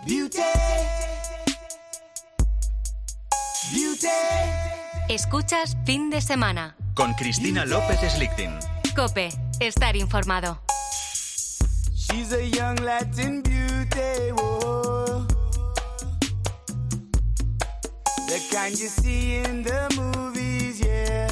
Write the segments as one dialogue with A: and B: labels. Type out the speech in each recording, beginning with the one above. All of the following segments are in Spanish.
A: Beauty. Beauty.
B: Escuchas Fin de Semana
C: con Cristina López Slichting.
B: COPE. Estar informado.
A: She's a young Latin beauty, whoa. The kind you see in the movies, yeah.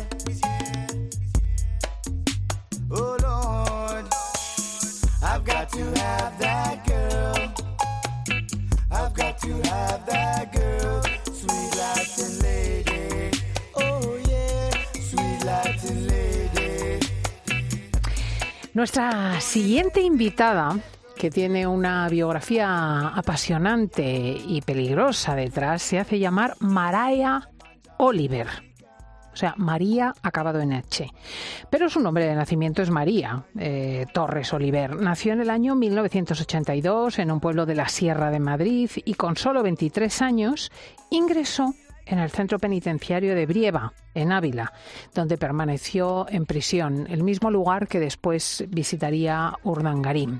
A: Oh Lord, I've got to have that girl. I've got to have that girl. Sweet Latin lady. Oh yeah, sweet Latin lady.
D: Nuestra siguiente invitada, que tiene una biografía apasionante y peligrosa detrás, se hace llamar Mariah Oliver. O sea, María acabado en H. Pero su nombre de nacimiento es María Torres Oliver. Nació en el año 1982 en un pueblo de la Sierra de Madrid y con solo 23 años ingresó en el centro penitenciario de Brieva, en Ávila, donde permaneció en prisión, el mismo lugar que después visitaría Urdangarín.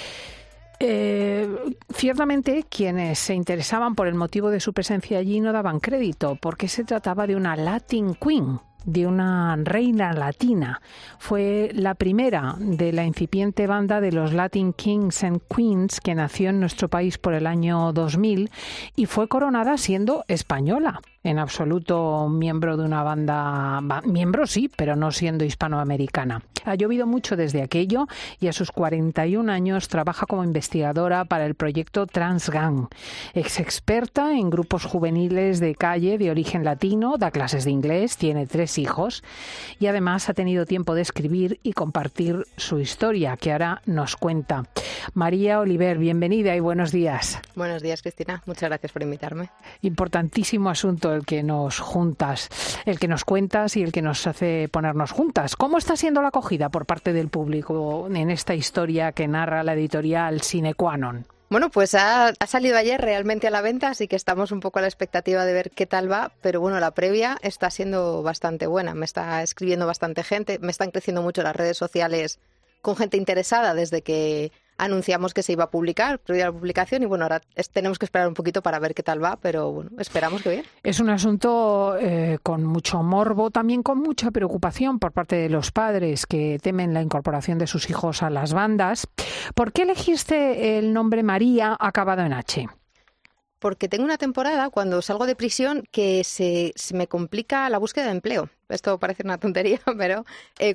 D: Ciertamente, quienes se interesaban por el motivo de su presencia allí no daban crédito, porque se trataba de una Latin Queen, de una reina latina. Fue la primera de la incipiente banda de los Latin Kings and Queens que nació en nuestro país por el año 2000 y fue coronada siendo española. En absoluto miembro de una banda, miembro sí, pero no siendo hispanoamericana. Ha llovido mucho desde aquello y a sus 41 años trabaja como investigadora para el proyecto Transgang. Ex experta en grupos juveniles de calle de origen latino, da clases de inglés, tiene 3 hijos y además ha tenido tiempo de escribir y compartir su historia, que ahora nos cuenta. María Oliver, bienvenida y buenos días.
E: Buenos días, Cristina. Muchas gracias por invitarme.
D: Importantísimo asunto el que nos juntas, el que nos cuentas y el que nos hace ponernos juntas. ¿Cómo está siendo la acogida por parte del público en esta historia que narra la editorial Sine Qua Non?
E: Bueno, pues ha salido ayer realmente a la venta, así que estamos un poco a la expectativa de ver qué tal va, pero bueno, la previa está siendo bastante buena. Me está escribiendo bastante gente, me están creciendo mucho las redes sociales con gente interesada desde que anunciamos que se iba a publicar, previa a la publicación, y bueno, ahora tenemos que esperar un poquito para ver qué tal va, pero bueno, esperamos que bien.
D: Es un asunto con mucho morbo, también con mucha preocupación por parte de los padres que temen la incorporación de sus hijos a las bandas. ¿Por qué elegiste el nombre María acabado en H?
E: Porque tengo una temporada, cuando salgo de prisión, que se me complica la búsqueda de empleo. Esto parece una tontería, pero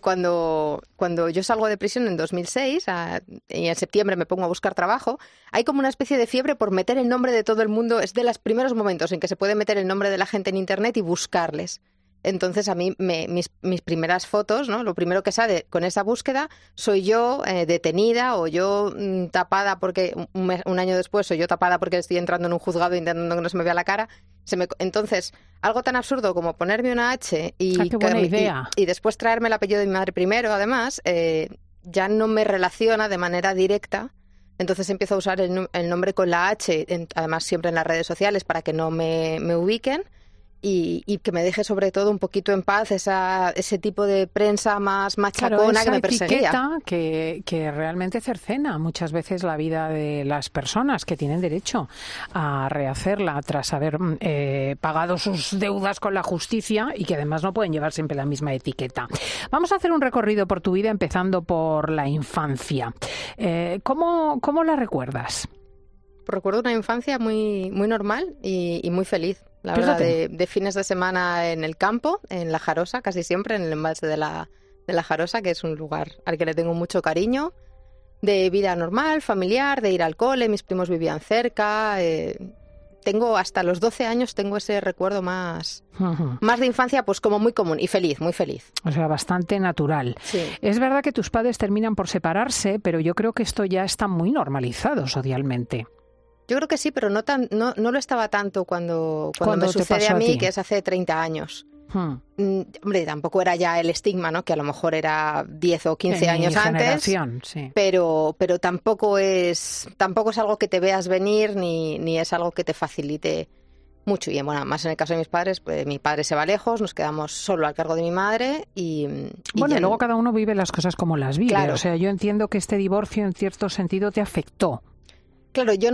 E: cuando yo salgo de prisión en 2006 y en septiembre me pongo a buscar trabajo, hay como una especie de fiebre por meter el nombre de todo el mundo. Es de los primeros momentos en que se puede meter el nombre de la gente en Internet y buscarles. Entonces a mí mis primeras fotos, ¿no? Lo primero que sale con esa búsqueda soy yo detenida o yo tapada porque un año después soy yo tapada porque estoy entrando en un juzgado intentando que no se me vea la cara. Entonces, algo tan absurdo como ponerme una H y después traerme el apellido de mi madre primero, además, ya no me relaciona de manera directa. Entonces empiezo a usar el nombre con la H, además siempre en las redes sociales para que no me ubiquen. Y que me deje sobre todo un poquito en paz ese tipo de prensa más machacona, claro, que me perseguía.
D: Que realmente cercena muchas veces la vida de las personas que tienen derecho a rehacerla tras haber pagado sus deudas con la justicia y que además no pueden llevar siempre la misma etiqueta. Vamos a hacer un recorrido por tu vida empezando por la infancia. ¿Cómo la recuerdas?
E: Recuerdo una infancia muy, muy normal y muy feliz. La verdad, de fines de semana en el campo, en La Jarosa, casi siempre, en el embalse de la Jarosa, que es un lugar al que le tengo mucho cariño, de vida normal, familiar, de ir al cole, mis primos vivían cerca. Tengo hasta los 12 años, tengo ese recuerdo más de infancia, pues como muy común y feliz, muy feliz.
D: O sea, bastante natural.
E: Sí.
D: Es verdad que tus padres terminan por separarse, pero yo creo que esto ya está muy normalizado socialmente.
E: Yo creo que sí, pero no lo estaba tanto cuando me sucede a mí, que es hace 30 años. Hombre, tampoco era ya el estigma, ¿no? Que a lo mejor era 10 o 15 años antes.
D: Sí.
E: Pero tampoco es algo que te veas venir ni es algo que te facilite mucho. Y bueno, más en el caso de mis padres, pues mi padre se va lejos, nos quedamos solo al cargo de mi madre y
D: bueno, luego cada uno vive las cosas como las vive. Claro. O sea, yo entiendo que este divorcio en cierto sentido te afectó.
E: Claro, yo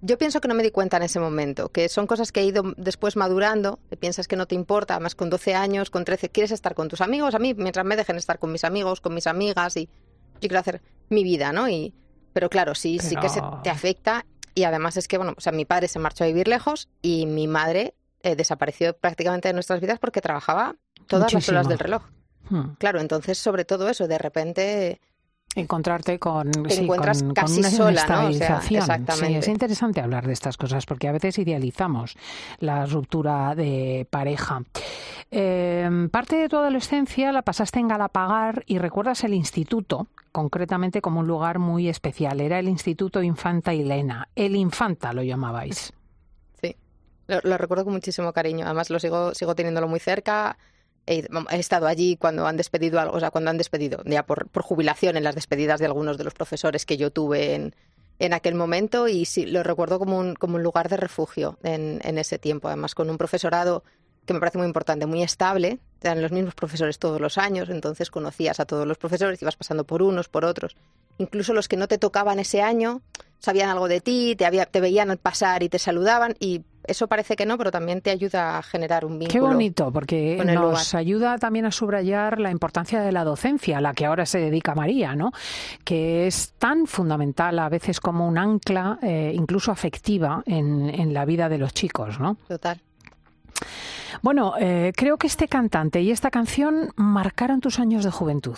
E: Yo pienso que no me di cuenta en ese momento, que son cosas que he ido después madurando, que piensas que no te importa, además con 12 años, con 13, quieres estar con tus amigos, a mí mientras me dejen estar con mis amigos, con mis amigas, y yo quiero hacer mi vida, ¿no? Pero claro, sí que te afecta, y además es que, bueno, o sea, mi padre se marchó a vivir lejos y mi madre desapareció prácticamente de nuestras vidas porque trabajaba todas las horas del reloj. Claro, entonces sobre todo eso, de repente...
D: Encontrarte
E: te encuentras casi
D: con una
E: sola, ¿no? O sea,
D: estabilización.
E: exactamente.
D: Sí, es interesante hablar de estas cosas porque a veces idealizamos la ruptura de pareja. Parte de tu adolescencia la pasaste en Galapagar y recuerdas el instituto, concretamente como un lugar muy especial. Era el Instituto Infanta Elena. El Infanta lo llamabais.
E: Sí, lo recuerdo con muchísimo cariño. Además sigo teniéndolo muy cerca. He estado allí cuando han despedido, o sea, cuando han despedido, ya por jubilación, en las despedidas de algunos de los profesores que yo tuve en aquel momento, y sí, lo recuerdo como un lugar de refugio en ese tiempo, además con un profesorado que me parece muy importante, muy estable, eran los mismos profesores todos los años, entonces conocías a todos los profesores, ibas pasando por unos, por otros, incluso los que no te tocaban ese año sabían algo de ti, te veían pasar y te saludaban, y eso parece que no, pero también te ayuda a generar un vínculo.
D: Qué bonito, porque nos
E: lugar.
D: Ayuda también a subrayar la importancia de la docencia, a la que ahora se dedica María, ¿no? Que es tan fundamental a veces como un ancla, incluso afectiva, en la vida de los chicos, ¿no?
E: Total.
D: Bueno, creo que este cantante y esta canción marcaron tus años de juventud.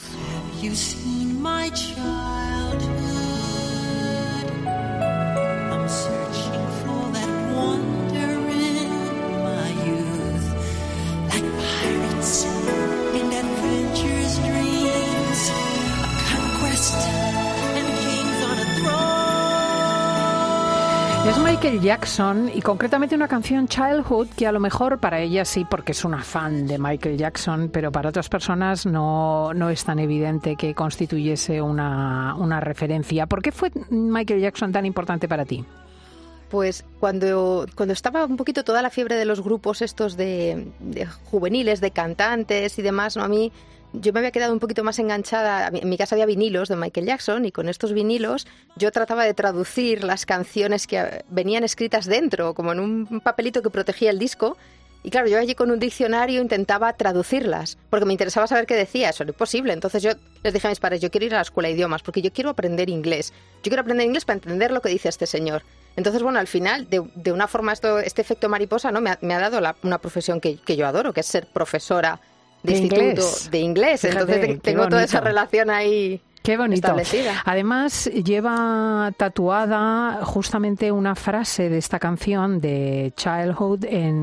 D: Es Michael Jackson y concretamente una canción Childhood que a lo mejor para ella sí porque es una fan de Michael Jackson, pero para otras personas no es tan evidente que constituyese una referencia. ¿Por qué fue Michael Jackson tan importante para ti?
E: Pues cuando estaba un poquito toda la fiebre de los grupos estos de juveniles, de cantantes y demás, ¿no? A mí yo me había quedado un poquito más enganchada. En mi casa había vinilos de Michael Jackson y con estos vinilos yo trataba de traducir las canciones que venían escritas dentro, como en un papelito que protegía el disco. Y claro, yo allí con un diccionario intentaba traducirlas, porque me interesaba saber qué decía. Eso era imposible. Entonces yo les dije a mis padres, yo quiero ir a la escuela de idiomas, porque yo quiero aprender inglés. Yo quiero aprender inglés para entender lo que dice este señor. Entonces, bueno, al final, de una forma, este efecto mariposa, ¿no? Me ha dado una profesión que yo adoro, que es ser profesora de instituto de inglés.
D: Fíjate,
E: entonces tengo toda esa relación ahí.
D: Qué bonito.
E: Establecida.
D: Además, lleva tatuada justamente una frase de esta canción de Childhood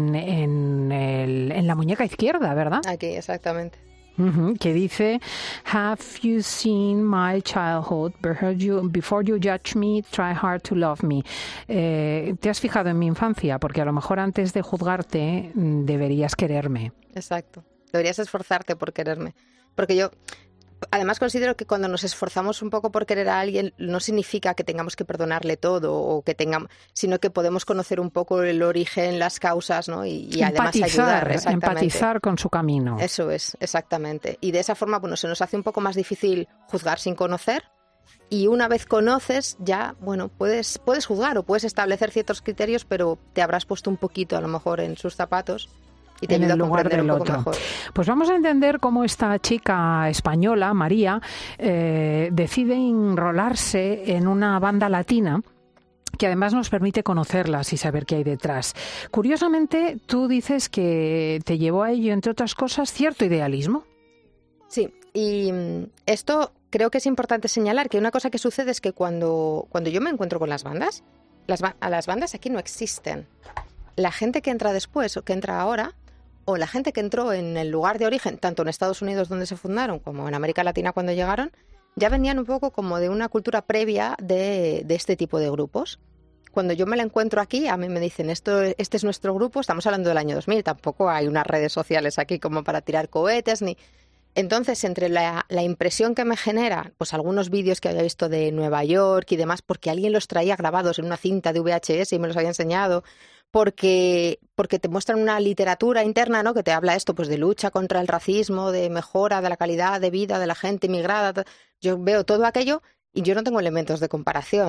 D: en la muñeca izquierda, ¿verdad?
E: Aquí, exactamente.
D: Que dice, Have you seen my childhood? Before you judge me, try hard to love me. ¿Te has fijado en mi infancia? Porque a lo mejor antes de juzgarte deberías quererme.
E: Exacto. Deberías esforzarte por quererme. Porque yo, además, considero que cuando nos esforzamos un poco por querer a alguien, no significa que tengamos que perdonarle todo, sino que podemos conocer un poco el origen, las causas, ¿no? Y además ayudar.
D: Empatizar con su camino.
E: Eso es, exactamente. Y de esa forma, bueno, se nos hace un poco más difícil juzgar sin conocer. Y una vez conoces, ya, bueno, puedes juzgar o puedes establecer ciertos criterios, pero te habrás puesto un poquito, a lo mejor, en sus zapatos. Y te ayuda a comprender un poco mejor.
D: Pues vamos a entender cómo esta chica española, María, decide enrolarse en una banda latina que además nos permite conocerlas y saber qué hay detrás. Curiosamente, tú dices que te llevó a ello, entre otras cosas, cierto idealismo.
E: Sí, y esto creo que es importante señalar, que una cosa que sucede es que cuando yo me encuentro con las bandas, a las bandas aquí no existen. La gente que entra después o que entra ahora, o la gente que entró en el lugar de origen, tanto en Estados Unidos donde se fundaron como en América Latina cuando llegaron, ya venían un poco como de una cultura previa de este tipo de grupos. Cuando yo me la encuentro aquí, a mí me dicen, este es nuestro grupo, estamos hablando del año 2000, tampoco hay unas redes sociales aquí como para tirar cohetes, ni... Entonces, entre la impresión que me genera, pues algunos vídeos que había visto de Nueva York y demás, porque alguien los traía grabados en una cinta de VHS y me los había enseñado, porque te muestran una literatura interna, ¿no? Que te habla esto, pues de lucha contra el racismo, de mejora de la calidad de vida de la gente inmigrada. Yo veo todo aquello y yo no tengo elementos de comparación.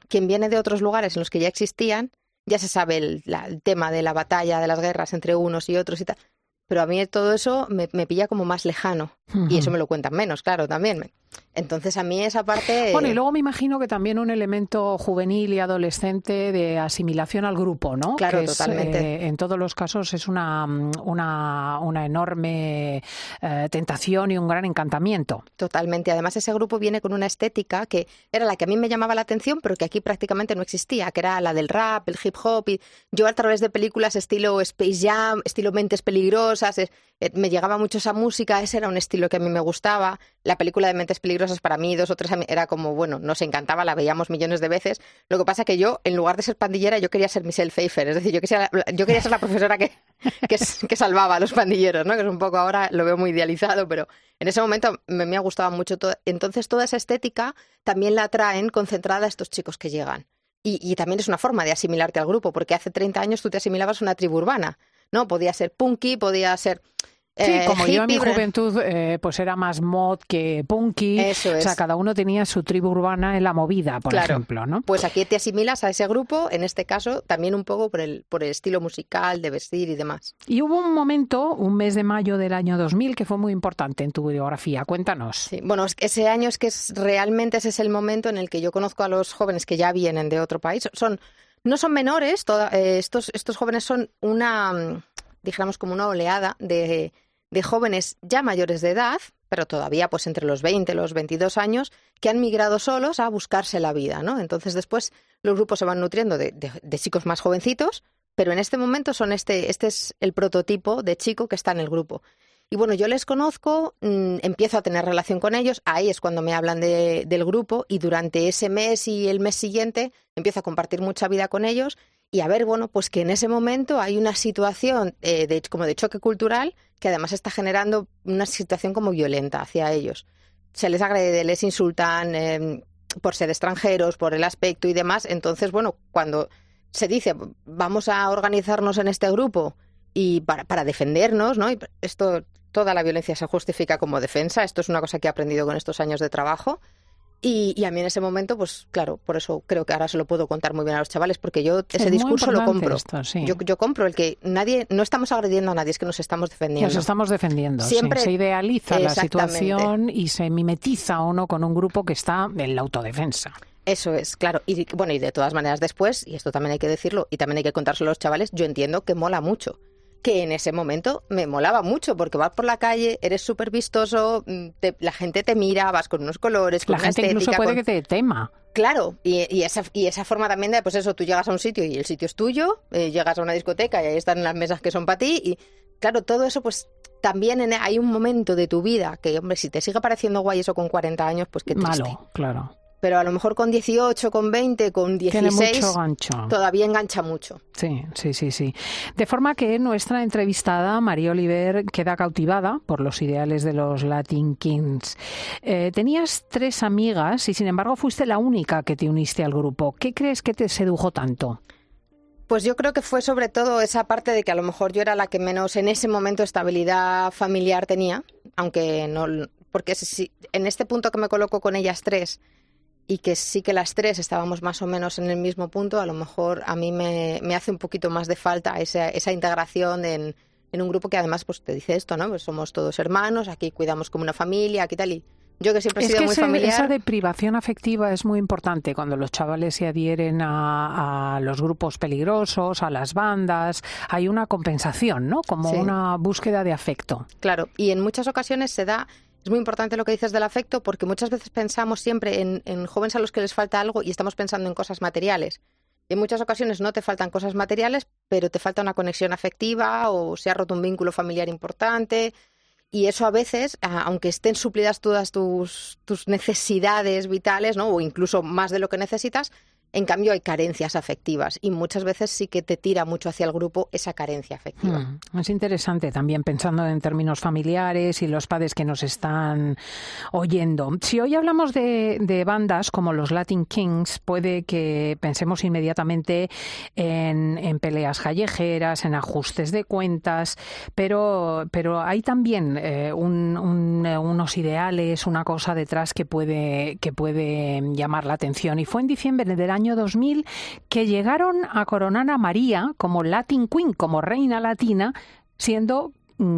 E: quien viene de otros lugares en los que ya existían, ya se sabe el tema de la batalla, de las guerras entre unos y otros y tal. Pero a mí todo eso me pilla como más lejano. Y eso me lo cuentan menos, claro, también. Entonces a mí esa parte...
D: Bueno, y luego me imagino que también un elemento juvenil y adolescente de asimilación al grupo, ¿no?
E: Claro,
D: que
E: totalmente.
D: En todos los casos es una enorme tentación y un gran encantamiento.
E: Totalmente. Además, ese grupo viene con una estética que era la que a mí me llamaba la atención, pero que aquí prácticamente no existía, que era la del rap, el hip hop. Y yo a través de películas estilo Space Jam, estilo Mentes Peligrosas, me llegaba mucho esa música, ese era un estilo que a mí me gustaba. La película de Mentes Peligrosas para mí, 2 o 3 era como, bueno, nos encantaba, la veíamos millones de veces. Lo que pasa que yo, en lugar de ser pandillera, yo quería ser Michelle Pfeiffer. Es decir, yo quería ser la profesora que salvaba a los pandilleros, ¿no? Que es un poco, ahora lo veo muy idealizado, pero en ese momento me ha gustado mucho todo. Entonces toda esa estética también la traen concentrada a estos chicos que llegan. Y también es una forma de asimilarte al grupo, porque hace 30 años tú te asimilabas a una tribu urbana, ¿no? Podía ser punky, podía ser...
D: Sí, como
E: hippie,
D: yo en mi juventud pues era más mod que punky.
E: Eso es.
D: O sea, cada uno tenía su tribu urbana en la movida, por ejemplo, ¿no?
E: Pues aquí te asimilas a ese grupo, en este caso también un poco por el estilo musical, de vestir y demás.
D: Y hubo un momento, un mes de mayo del año 2000, que fue muy importante en tu biografía. Cuéntanos.
E: Sí, bueno, ese año realmente ese es el momento en el que yo conozco a los jóvenes que ya vienen de otro país. No son menores, estos jóvenes son dijéramos como una oleada de jóvenes ya mayores de edad, pero todavía pues entre los 20 y los 22 años, que han migrado solos a buscarse la vida, ¿no? Entonces después los grupos se van nutriendo de chicos más jovencitos, pero en este momento este es el prototipo de chico que está en el grupo. Y bueno, yo les conozco, empiezo a tener relación con ellos, ahí es cuando me hablan del grupo, y durante ese mes y el mes siguiente empiezo a compartir mucha vida con ellos y a ver, bueno, pues que en ese momento hay una situación como de choque cultural que además está generando una situación como violenta hacia ellos. Se les agrede, les insultan por ser extranjeros, por el aspecto y demás. Entonces, bueno, cuando se dice vamos a organizarnos en este grupo y para defendernos, ¿no? Y toda la violencia se justifica como defensa. Esto es una cosa que he aprendido con estos años de trabajo. Y a mí en ese momento, pues claro, por eso creo que ahora se lo puedo contar muy bien a los chavales, porque yo ese discurso lo compro.
D: Esto, sí.
E: Yo compro el que no estamos agrediendo a nadie, es que nos estamos defendiendo.
D: Nos estamos defendiendo.
E: Siempre
D: sí. Se idealiza la situación y se mimetiza uno con un grupo que está en la autodefensa.
E: Eso es, claro. Y bueno, y de todas maneras después, y esto también hay que decirlo, y también hay que contárselo a los chavales, yo entiendo que mola mucho. Que en ese momento me molaba mucho, porque vas por la calle, eres súper vistoso, la gente te mira, vas con unos colores, con
D: la
E: una
D: gente
E: estética,
D: incluso puede que te tema.
E: Claro, y esa forma también de, pues eso, tú llegas a un sitio y el sitio es tuyo, llegas a una discoteca y ahí están las mesas que son para ti, y claro, todo eso, pues también hay un momento de tu vida que, hombre, si te sigue pareciendo guay eso con 40 años, pues qué triste.
D: Malo, claro.
E: Pero a lo mejor con 18, con 20, con 16...
D: Tiene mucho gancho.
E: Todavía engancha mucho.
D: Sí. De forma que nuestra entrevistada, María Oliver, queda cautivada por los ideales de los Latin Kings. Tenías 3 amigas y, sin embargo, fuiste la única que te uniste al grupo. ¿Qué crees que te sedujo tanto?
E: Pues yo creo que fue sobre todo esa parte de que a lo mejor yo era la que menos en ese momento estabilidad familiar tenía, aunque no... Porque en este punto que me coloco con ellas 3... y que sí que las 3 estábamos más o menos en el mismo punto, a lo mejor a mí me hace un poquito más de falta esa integración en un grupo que además pues te dice esto, ¿no? Pues somos todos hermanos, aquí cuidamos como una familia, aquí tal, y yo que siempre he sido muy familiar...
D: Esa deprivación afectiva es muy importante cuando los chavales se adhieren a los grupos peligrosos, a las bandas, hay una compensación, ¿no? Como una búsqueda de afecto.
E: Claro, y en muchas ocasiones se da... Es muy importante lo que dices del afecto, porque muchas veces pensamos siempre en jóvenes a los que les falta algo y estamos pensando en cosas materiales. Y en muchas ocasiones no te faltan cosas materiales, pero te falta una conexión afectiva o se ha roto un vínculo familiar importante. Y eso a veces, aunque estén suplidas todas tus necesidades vitales, ¿no? O incluso más de lo que necesitas, en cambio hay carencias afectivas y muchas veces sí que te tira mucho hacia el grupo esa carencia afectiva.
D: Es interesante también pensando en términos familiares y los padres que nos están oyendo. Si hoy hablamos de bandas como los Latin Kings, puede que pensemos inmediatamente en peleas callejeras, en ajustes de cuentas, pero hay también unos ideales, una cosa detrás que puede llamar la atención. Y fue en diciembre del año año 2000, que llegaron a coronar a María como Latin Queen, como reina latina, siendo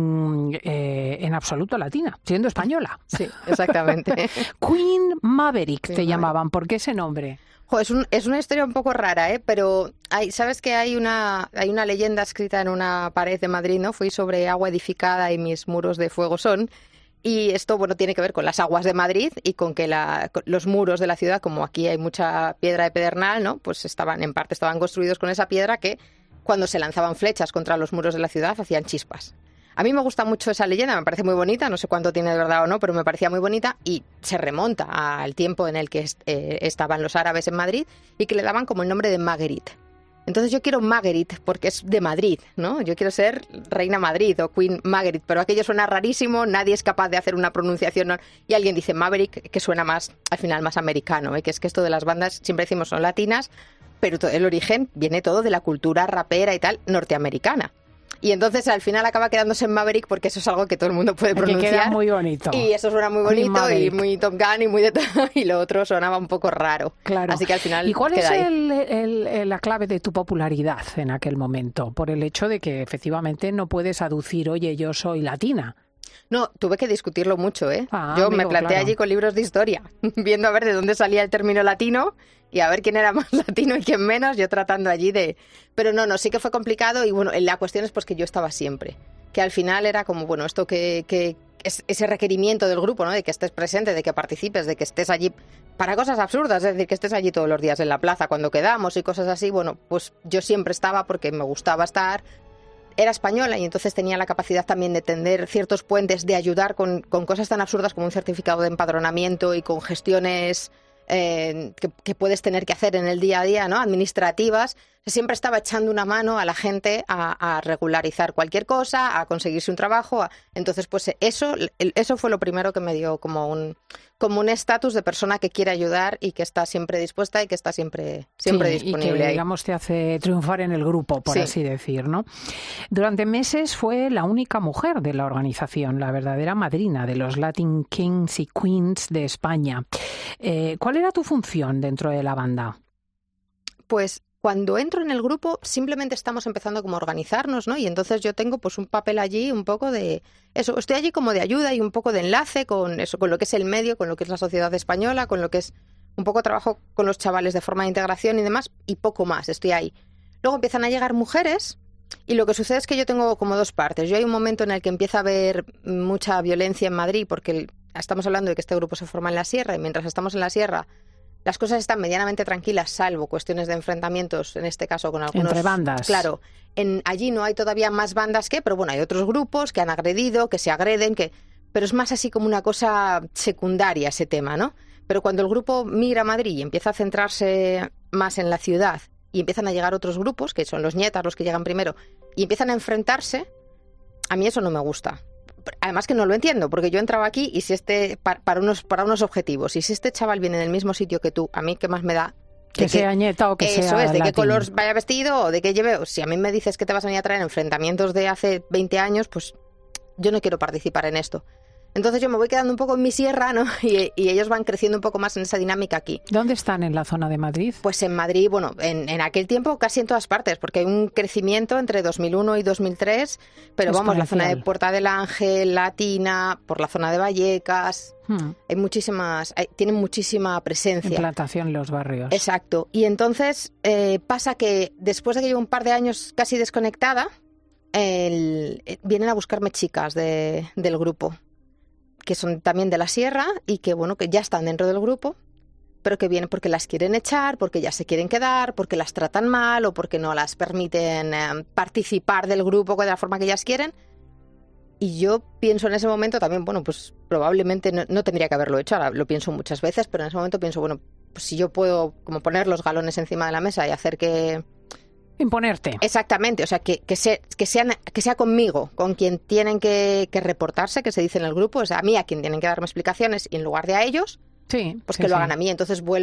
D: en absoluto latina, siendo española.
E: Sí, exactamente.
D: Queen Maverick te llamaban. ¿Por qué ese nombre?
E: Es una historia un poco rara, pero sabes que hay una leyenda escrita en una pared de Madrid, ¿no? Fui sobre agua edificada y mis muros de fuego son. Y esto, bueno, tiene que ver con las aguas de Madrid y con que los muros de la ciudad, como aquí hay mucha piedra de pedernal, ¿no? Pues estaban construidos con esa piedra que cuando se lanzaban flechas contra los muros de la ciudad hacían chispas. A mí me gusta mucho esa leyenda, me parece muy bonita, no sé cuánto tiene de verdad o no, pero me parecía muy bonita y se remonta al tiempo en el que estaban los árabes en Madrid y que le daban como el nombre de Marguerite. Entonces yo quiero Marguerite porque es de Madrid, ¿no? Yo quiero ser Reina Madrid o Queen Marguerite, pero aquello suena rarísimo, nadie es capaz de hacer una pronunciación, ¿no? Y alguien dice Maverick, que suena más, al final, más americano, que es que esto de las bandas, siempre decimos son latinas, pero el origen viene todo de la cultura rapera y tal, norteamericana. Y entonces al final acaba quedándose en Maverick porque eso es algo que todo el mundo puede pronunciar.
D: Que queda muy bonito.
E: Y eso suena muy bonito y muy Top Gun y muy de todo. Y lo otro sonaba un poco raro.
D: Claro.
E: Así que al final
D: ¿Y cuál es
E: ahí.
D: La clave de tu popularidad en aquel momento? Por el hecho de que efectivamente no puedes aducir, oye, yo soy latina.
E: No, tuve que discutirlo mucho,
D: Yo
E: me planteé allí con libros de historia, viendo a ver de dónde salía el término latino y a ver quién era más latino y quién menos, yo tratando allí de... Pero no, sí que fue complicado y bueno, la cuestión es pues que yo estaba siempre, que al final era como, bueno, esto que es ese requerimiento del grupo, ¿no? De que estés presente, de que participes, de que estés allí para cosas absurdas, es decir, que estés allí todos los días en la plaza cuando quedamos y cosas así, bueno, pues yo siempre estaba porque me gustaba estar... Era española y entonces tenía la capacidad también de tender ciertos puentes, de ayudar con cosas tan absurdas como un certificado de empadronamiento y con gestiones que puedes tener que hacer en el día a día, ¿no? Administrativas. Siempre estaba echando una mano a la gente a regularizar cualquier cosa, a conseguirse un trabajo. Entonces, pues eso fue lo primero que me dio como un estatus de persona que quiere ayudar y que está siempre dispuesta y que está siempre disponible.
D: Y que,
E: ahí.
D: digamos, te hace triunfar en el grupo, por así decir, ¿no? Durante meses fue la única mujer de la organización, la verdadera madrina de los Latin Kings y Queens de España. ¿Cuál era tu función dentro de la banda?
E: Pues cuando entro en el grupo simplemente estamos empezando como a organizarnos, ¿no? Y entonces yo tengo pues un papel allí un poco de eso, estoy allí como de ayuda y un poco de enlace con eso, con lo que es el medio, con lo que es la sociedad española, con lo que es un poco trabajo con los chavales de forma de integración y demás, y poco más, estoy ahí. Luego empiezan a llegar mujeres y lo que sucede es que yo tengo como dos partes. Yo hay un momento en el que empieza a haber mucha violencia en Madrid porque estamos hablando de que este grupo se forma en la sierra y mientras estamos en la sierra las cosas están medianamente tranquilas, salvo cuestiones de enfrentamientos, en este caso con algunos...
D: Entre bandas.
E: Claro, allí no hay todavía más bandas pero bueno, hay otros grupos que han agredido, que se agreden, pero es más así como una cosa secundaria ese tema, ¿no? Pero cuando el grupo migra a Madrid y empieza a centrarse más en la ciudad y empiezan a llegar otros grupos, que son los nietas los que llegan primero, y empiezan a enfrentarse, a mí eso no me gusta. Además que no lo entiendo, porque yo entraba aquí y si para unos objetivos, y si este chaval viene del mismo sitio que tú, a mí qué más me da
D: que sea nieta o que sea
E: eso es, de
D: latín.
E: qué color vaya vestido o de qué lleve. Si a mí me dices que te vas a venir a traer enfrentamientos de hace 20 años, pues yo no quiero participar en esto. Entonces yo me voy quedando un poco en mi sierra, ¿no? Y ellos van creciendo un poco más en esa dinámica aquí.
D: ¿Dónde están en la zona de Madrid?
E: Pues en Madrid, bueno, en aquel tiempo casi en todas partes, porque hay un crecimiento entre 2001 y 2003, pero vamos, la zona de Puerta del Ángel, Latina, por la zona de Vallecas, hay tienen muchísima presencia.
D: Implantación en los barrios.
E: Exacto. Y entonces pasa que después de que llevo un par de años casi desconectada, vienen a buscarme chicas del grupo, que son también de la sierra y que bueno, que ya están dentro del grupo, pero que vienen porque las quieren echar, porque ya se quieren quedar, porque las tratan mal o porque no las permiten participar del grupo de la forma que ellas quieren. Y yo pienso en ese momento también, bueno, pues probablemente no tendría que haberlo hecho, ahora lo pienso muchas veces, pero en ese momento pienso, bueno, pues si yo puedo como poner los galones encima de la mesa y hacer que...
D: Imponerte.
E: Exactamente, o sea, que sea conmigo, con quien tienen que reportarse, que se dice en el grupo, o sea, a mí a quien tienen que darme explicaciones y en lugar de a ellos,
D: sí,
E: pues
D: sí,
E: que lo hagan a mí. Entonces vuelvo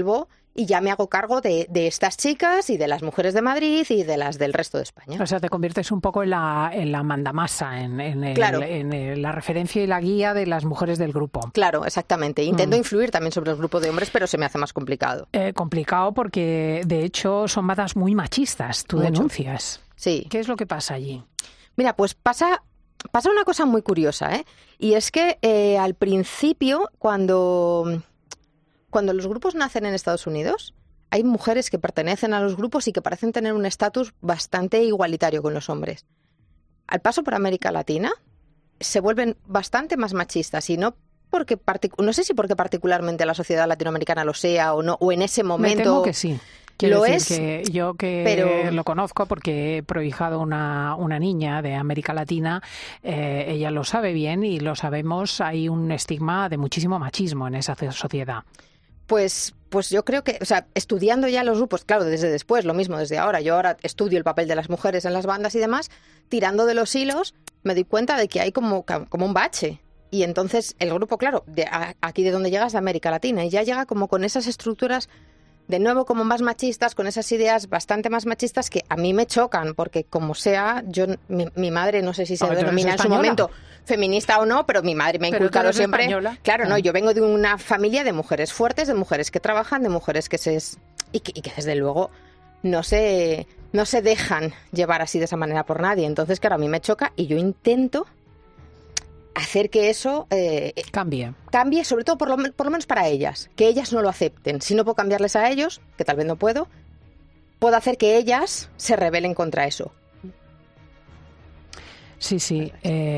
E: y ya me hago cargo de estas chicas y de las mujeres de Madrid y de las del resto de España.
D: O sea, te conviertes un poco en la mandamasa,
E: Claro.
D: en la referencia y la guía de las mujeres del grupo.
E: Claro, exactamente. Intento influir también sobre el grupo de hombres, pero se me hace más complicado.
D: Complicado porque, de hecho, son bandas muy machistas. Tú
E: Mucho.
D: denuncias.
E: Sí.
D: ¿Qué es lo que pasa allí?
E: Mira, pues pasa una cosa muy curiosa, ¿eh? Y es que al principio, cuando los grupos nacen en Estados Unidos, hay mujeres que pertenecen a los grupos y que parecen tener un estatus bastante igualitario con los hombres. Al paso por América Latina, se vuelven bastante más machistas y no sé si porque particularmente la sociedad latinoamericana lo sea o no, o en ese momento.
D: Me temo que sí. Quiero
E: Lo
D: decir
E: es,
D: que yo
E: pero
D: lo conozco porque he prohijado una niña de América Latina, ella lo sabe bien y lo sabemos, hay un estigma de muchísimo machismo en esa sociedad.
E: Pues yo creo que, o sea, estudiando ya los grupos, claro, desde después, lo mismo desde ahora, yo ahora estudio el papel de las mujeres en las bandas y demás, tirando de los hilos, me doy cuenta de que hay como un bache. Y entonces el grupo, claro, aquí de donde llegas, de América Latina, y ya llega como con esas estructuras, de nuevo como más machistas, con esas ideas bastante más machistas que a mí me chocan, porque como sea, mi madre, no sé si se denomina en su momento feminista o no, pero mi madre me ha inculcado siempre. Española. Claro, no, yo vengo de una familia de mujeres fuertes, de mujeres que trabajan, de mujeres que y que desde luego no se dejan llevar así de esa manera por nadie. Entonces, claro, a mí me choca y yo intento hacer que eso
D: cambie,
E: sobre todo por lo menos para ellas, que ellas no lo acepten. Si no puedo cambiarles a ellos, que tal vez no puedo hacer que ellas se rebelen contra eso.
D: Sí.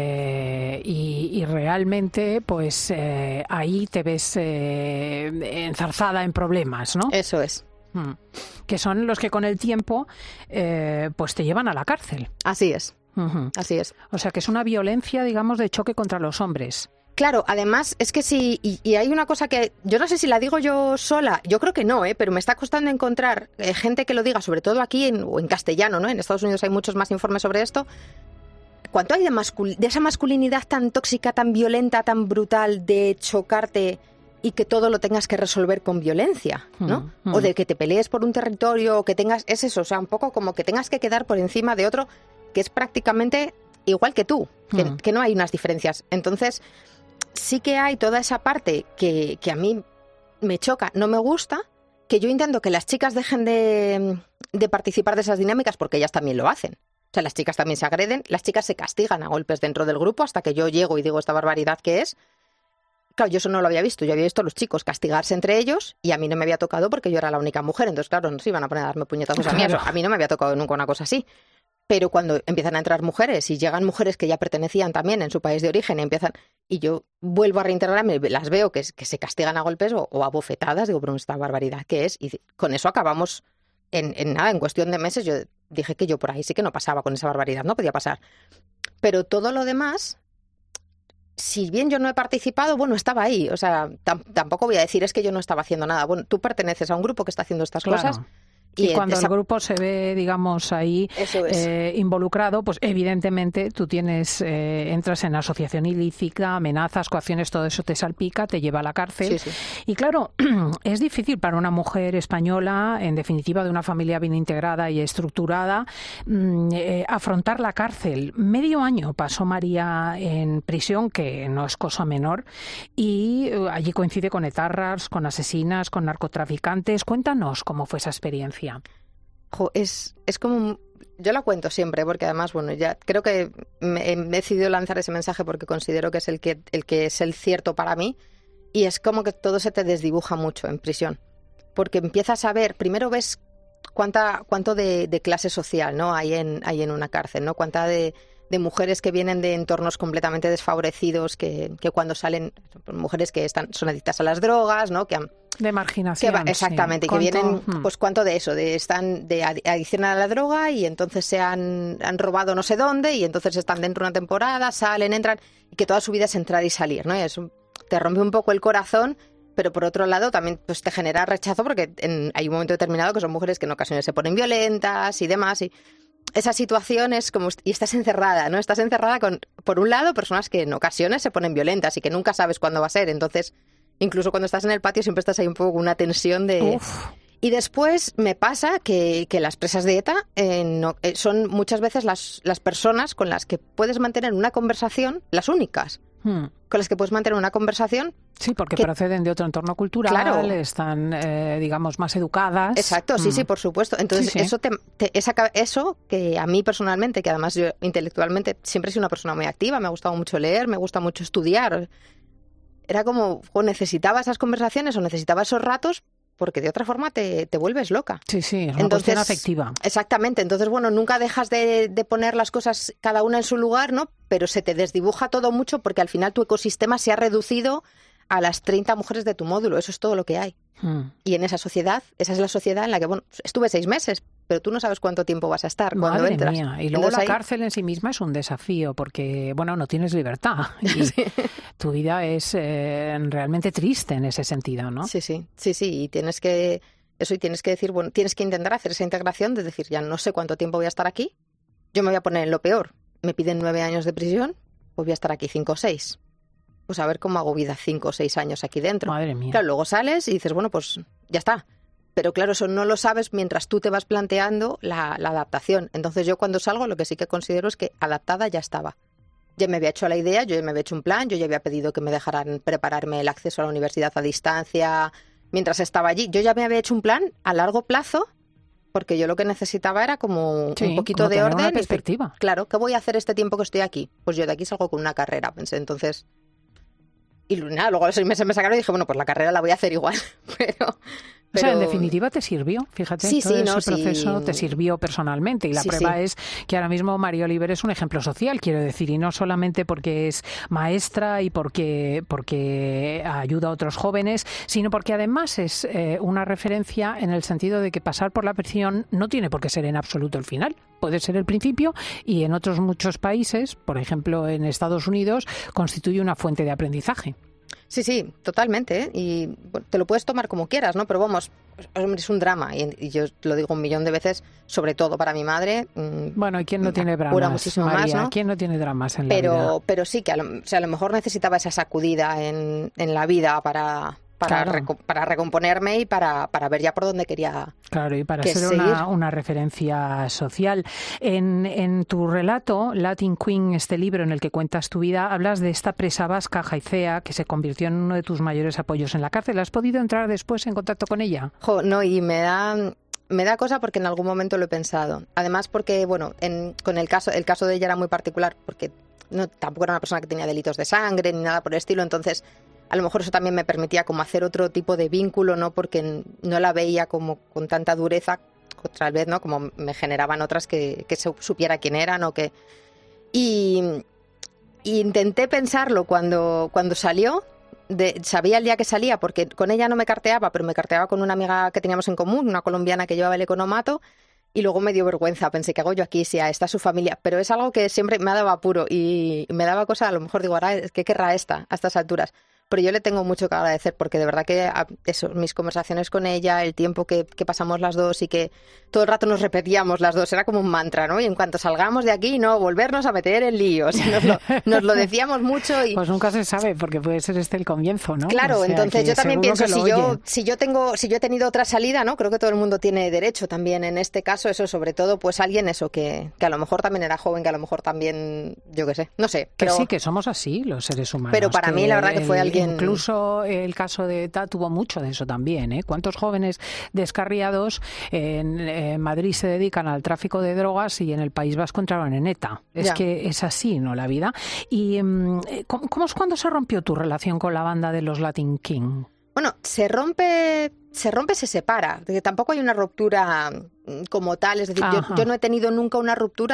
D: Y realmente, pues ahí te ves enzarzada en problemas, ¿no?
E: Eso es.
D: Que son los que con el tiempo pues te llevan a la cárcel.
E: Así es.
D: Uh-huh.
E: Así es.
D: O sea que es una violencia, digamos, de choque contra los hombres.
E: Claro, además es que sí, y hay una cosa que yo no sé si la digo yo sola, yo creo que no, pero me está costando encontrar gente que lo diga, sobre todo aquí o en castellano, ¿no? En Estados Unidos hay muchos más informes sobre esto. ¿Cuánto hay de esa masculinidad tan tóxica, tan violenta, tan brutal, de chocarte y que todo lo tengas que resolver con violencia, ¿no? O de que te pelees por un territorio, o que tengas, es eso, o sea, un poco como que tengas que quedar por encima de otro que es prácticamente igual que tú, que no hay unas diferencias. Entonces, sí que hay toda esa parte que a mí me choca, no me gusta, que yo intento que las chicas dejen de participar de esas dinámicas porque ellas también lo hacen. O sea, las chicas también se agreden, las chicas se castigan a golpes dentro del grupo hasta que yo llego y digo esta barbaridad que es. Claro, yo eso no lo había visto. Yo había visto a los chicos castigarse entre ellos y a mí no me había tocado porque yo era la única mujer. Entonces, claro, no se iban a poner a darme puñetazos a mí. Eso, a mí no me había tocado nunca una cosa así. Pero cuando empiezan a entrar mujeres y llegan mujeres que ya pertenecían también en su país de origen y yo vuelvo a reintegrarme, las veo que se castigan a golpes o a bofetadas, digo, pero esta barbaridad que es. Y con eso acabamos en nada, en cuestión de meses. Yo dije que yo por ahí sí que no pasaba con esa barbaridad, no podía pasar. Pero todo lo demás, si bien yo no he participado, bueno, estaba ahí. O sea, tampoco voy a decir es que yo no estaba haciendo nada. Bueno, tú perteneces a un grupo que está haciendo estas cosas.
D: Y cuando el grupo se ve, digamos, ahí involucrado, pues evidentemente tú entras en asociación ilícita, amenazas, coacciones, todo eso te salpica, te lleva a la cárcel. Sí. Y claro, es difícil para una mujer española, en definitiva de una familia bien integrada y estructurada, afrontar la cárcel. Medio año pasó María en prisión, que no es cosa menor, y allí coincide con etarras, con asesinas, con narcotraficantes. Cuéntanos cómo fue esa experiencia.
E: Es como... Yo la cuento siempre porque además, bueno, ya creo que me he decidido lanzar ese mensaje porque considero que es el que es el cierto para mí, y es como que todo se te desdibuja mucho en prisión. Porque empiezas a ver, primero ves cuánto de clase social, ¿no? hay en una cárcel, ¿no? Cuánta de mujeres que vienen de entornos completamente desfavorecidos, que cuando salen, mujeres que son adictas a las drogas, ¿no?
D: De marginación.
E: Exactamente, sí. Que vienen, pues cuánto de eso, están de adicción a la droga y entonces se han robado no sé dónde y entonces están dentro de una temporada, salen, entran, y que toda su vida es entrar y salir, ¿no? Y eso te rompe un poco el corazón, pero por otro lado también pues te genera rechazo porque hay un momento determinado que son mujeres que en ocasiones se ponen violentas y demás, y esa situación es como... Y estás encerrada, ¿no? Estás encerrada con, por un lado, personas que en ocasiones se ponen violentas y que nunca sabes cuándo va a ser. Entonces, incluso cuando estás en el patio siempre estás ahí un poco con una tensión de... Y después me pasa que las presas de ETA son muchas veces las personas con las que puedes mantener una conversación, las únicas, con las que puedes mantener una conversación.
D: Sí, porque proceden de otro entorno cultural, claro, están, digamos, más educadas.
E: Exacto, sí, por supuesto. Entonces, eso que a mí personalmente, que además yo intelectualmente siempre he sido una persona muy activa, me ha gustado mucho leer, me gusta mucho estudiar, era como, o necesitaba esas conversaciones o necesitaba esos ratos, porque de otra forma te vuelves loca.
D: Sí, es una cuestión afectiva.
E: Exactamente. Entonces, bueno, nunca dejas de poner las cosas cada una en su lugar, ¿no? Pero se te desdibuja todo mucho porque al final tu ecosistema se ha reducido a las 30 mujeres de tu módulo. Eso es todo lo que hay. Y en esa sociedad, esa es la sociedad en la que, bueno, estuve 6 meses, pero tú no sabes cuánto tiempo vas a estar cuando entras.
D: Madre mía. Y luego la cárcel en sí misma es un desafío porque, bueno, no tienes libertad. Y tu vida es realmente triste en ese sentido, ¿no?
E: Sí. Y tienes que decir, bueno, tienes que intentar hacer esa integración de decir, ya no sé cuánto tiempo voy a estar aquí. Yo me voy a poner en lo peor. Me piden 9 años de prisión, pues voy a estar aquí 5 o 6. Pues a ver cómo hago vida 5 o 6 años aquí dentro.
D: Madre mía.
E: Claro, luego sales y dices, bueno, pues ya está. Pero claro, eso no lo sabes mientras tú te vas planteando la adaptación. Entonces yo cuando salgo lo que sí que considero es que adaptada ya estaba. Ya me había hecho la idea, yo ya me había hecho un plan, yo ya había pedido que me dejaran prepararme el acceso a la universidad a distancia mientras estaba allí. Yo ya me había hecho un plan a largo plazo porque yo lo que necesitaba era como un poquito de orden.
D: Una perspectiva.
E: Claro, ¿qué voy a hacer este tiempo que estoy aquí? Pues yo de aquí salgo con una carrera, pensé. Entonces... Y nada, luego a los 6 meses me sacaron y dije, bueno, pues la carrera la voy a hacer igual. Pero...
D: O sea, en definitiva te sirvió, fíjate, todo ese proceso te sirvió personalmente y la prueba es que ahora mismo María Oliver es un ejemplo social, quiero decir, y no solamente porque es maestra y porque ayuda a otros jóvenes, sino porque además es una referencia en el sentido de que pasar por la prisión no tiene por qué ser en absoluto el final, puede ser el principio y en otros muchos países, por ejemplo en Estados Unidos, constituye una fuente de aprendizaje.
E: Sí, totalmente, ¿eh? Y bueno, te lo puedes tomar como quieras, ¿no? Pero vamos, es un drama y yo lo digo 1.000.000 de veces, sobre todo para mi madre.
D: Bueno, ¿y quién no tiene dramas,
E: muchísimo
D: María?
E: más, ¿no?
D: ¿Quién no tiene dramas en la vida?
E: Pero sí, que a lo mejor necesitaba esa sacudida en la vida para recomponerme y para ver ya por dónde quería. Claro,
D: y para ser una referencia social. En tu relato, Latin Queen, este libro en el que cuentas tu vida, hablas de esta presa vasca, Haizea, que se convirtió en uno de tus mayores apoyos en la cárcel. ¿Has podido entrar después en contacto con ella?
E: No, y me da cosa porque en algún momento lo he pensado. Además porque, bueno, con el caso de ella era muy particular porque tampoco era una persona que tenía delitos de sangre ni nada por el estilo, entonces... A lo mejor eso también me permitía como hacer otro tipo de vínculo, ¿no? Porque no la veía como con tanta dureza, otra vez, ¿no? Como me generaban otras que supiera quién eran o que... Y intenté pensarlo cuando salió, sabía el día que salía, porque con ella no me carteaba, pero me carteaba con una amiga que teníamos en común, una colombiana que llevaba el economato, y luego me dio vergüenza, pensé, ¿qué hago yo aquí? Si esta es su familia, pero es algo que siempre me ha dado apuro y me daba cosa, a lo mejor digo, ahora, ¿qué querrá esta a estas alturas? Pero yo le tengo mucho que agradecer porque de verdad que mis conversaciones con ella, el tiempo que pasamos las dos y que todo el rato nos repetíamos las dos, era como un mantra, ¿no? Y en cuanto salgamos de aquí, no volvernos a meter en líos. Nos lo decíamos mucho y...
D: Pues nunca se sabe porque puede ser el comienzo, ¿no?
E: Claro,
D: o sea,
E: entonces yo también pienso, si yo he tenido otra salida, ¿no? Creo que todo el mundo tiene derecho también en este caso, eso sobre todo, pues alguien que a lo mejor también era joven, que a lo mejor también, yo qué sé, no sé. Pero,
D: que sí, que somos así los seres humanos.
E: Pero para mí la verdad que fue alguien...
D: Incluso el caso de ETA tuvo mucho de eso también, ¿eh? ¿Cuántos jóvenes descarriados en Madrid se dedican al tráfico de drogas y en el País Vasco entraron en ETA? Es que es así, ¿no? La vida. ¿Y cómo es cuando se rompió tu relación con la banda de los Latin King?
E: Bueno, se rompe, se separa. Tampoco hay una ruptura como tal. Es decir, yo no he tenido nunca una ruptura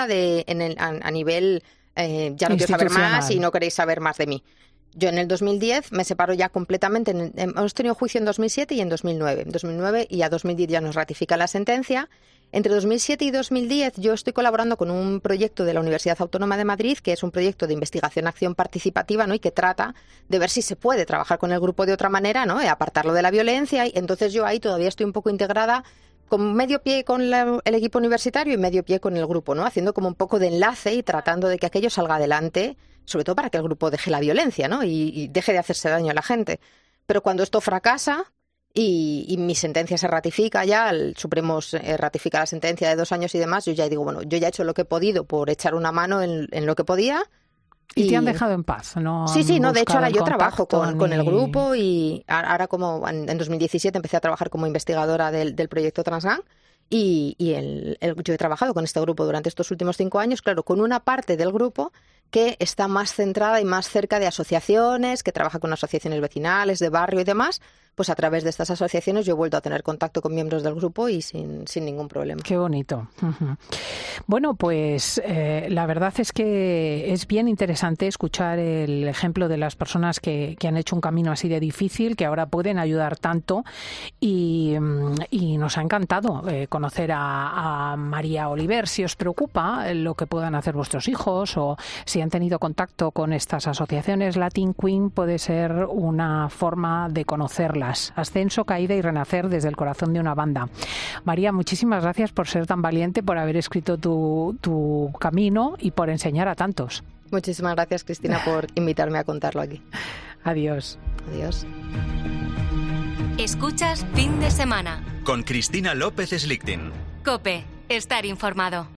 E: a nivel ya no quiero saber más y no queréis saber más de mí. Yo en el 2010 me separo ya completamente. Hemos tenido juicio en 2007 y en 2009. En 2009 y a 2010 ya nos ratifica la sentencia. Entre 2007 y 2010 yo estoy colaborando con un proyecto de la Universidad Autónoma de Madrid, que es un proyecto de investigación-acción participativa, ¿no? Y que trata de ver si se puede trabajar con el grupo de otra manera, ¿no? Apartarlo de la violencia. Y entonces yo ahí todavía estoy un poco integrada con medio pie con el equipo universitario y medio pie con el grupo, ¿no? Haciendo como un poco de enlace y tratando de que aquello salga adelante, sobre todo para que el grupo deje la violencia, ¿no? Y deje de hacerse daño a la gente. Pero cuando esto fracasa y mi sentencia se ratifica ya, el Supremo ratifica la sentencia de 2 años y demás, yo ya digo, bueno, yo ya he hecho lo que he podido por echar una mano en lo que podía.
D: Y te han dejado en paz, ¿no?
E: Sí, no, de hecho ahora yo trabajo con el grupo y ahora como en 2017 empecé a trabajar como investigadora del proyecto Transgang y yo he trabajado con este grupo durante estos últimos 5 años, claro, con una parte del grupo que está más centrada y más cerca de asociaciones, que trabaja con asociaciones vecinales, de barrio y demás. Pues a través de estas asociaciones yo he vuelto a tener contacto con miembros del grupo y sin ningún problema.
D: Qué bonito. Bueno, pues la verdad es que es bien interesante escuchar el ejemplo de las personas que han hecho un camino así de difícil, que ahora pueden ayudar tanto y nos ha encantado conocer a María Oliver. Si os preocupa lo que puedan hacer vuestros hijos o si han tenido contacto con estas asociaciones, Latin Queen puede ser una forma de conocerlas. Ascenso, caída y renacer desde el corazón de una banda. María, muchísimas gracias por ser tan valiente, por haber escrito tu camino y por enseñar a tantos.
E: Muchísimas gracias, Cristina, por invitarme a contarlo aquí.
D: Adiós.
E: Adiós.
B: Escuchas Fin de Semana.
C: Con Cristina López Slichting.
B: COPE. Estar informado.